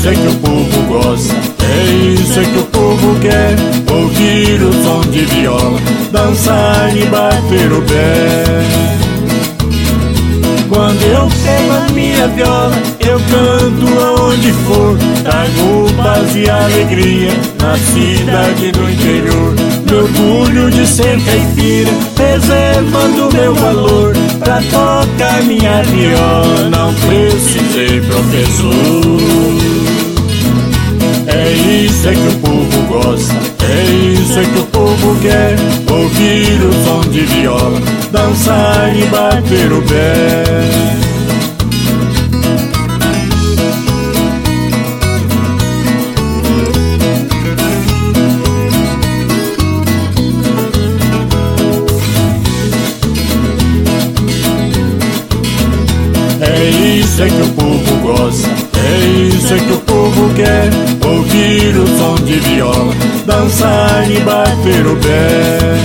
isso é que o povo gosta, é isso é que o povo quer. Ouvir o som de viola, dançar e bater o pé. Quando eu pego a minha viola, eu canto aonde for. Trago paz e alegria na cidade do interior. Meu orgulho de ser caipira, preservando meu valor. Pra tocar minha viola não precisei professor. É isso é que o povo gosta, é isso é que o povo quer. Ouvir o som de viola, dançar e bater o pé. É isso é que o povo gosta, é isso é que o povo quer. Ouvir o som de viola, dançar e bater o pé.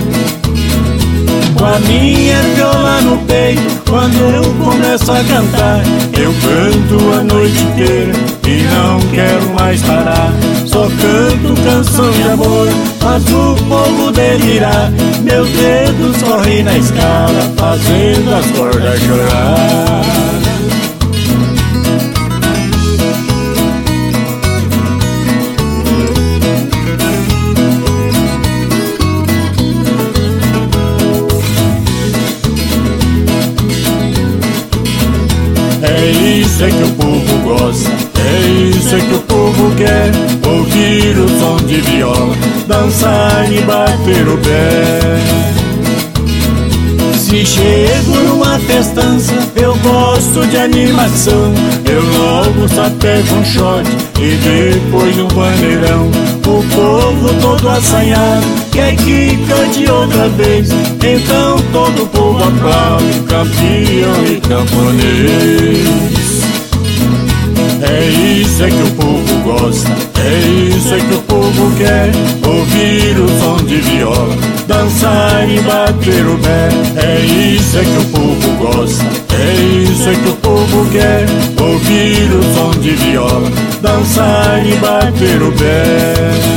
Com a minha viola no peito, quando eu começo a cantar, eu canto a noite inteira e não quero mais parar. Só canto canção de amor, faz o povo delirar. Meus dedos correm na escala, fazendo as cordas chorar. É isso é que o povo gosta, é isso é que o povo quer. Ouvir o som de viola, dançar e bater o pé. Se chego numa festança, eu gosto de animação. Eu logo só pego um shot e depois um bandeirão. O povo todo assanhado quer que cante outra vez. Então todo o povo aplaude, campeão e camponês. É isso é que o povo gosta, é isso é que o povo quer. Ouvir o som de viola, dançar e bater o pé. É isso é que o povo gosta, é isso é que o povo quer. Ouvir o som de viola, dançar e bater o pé.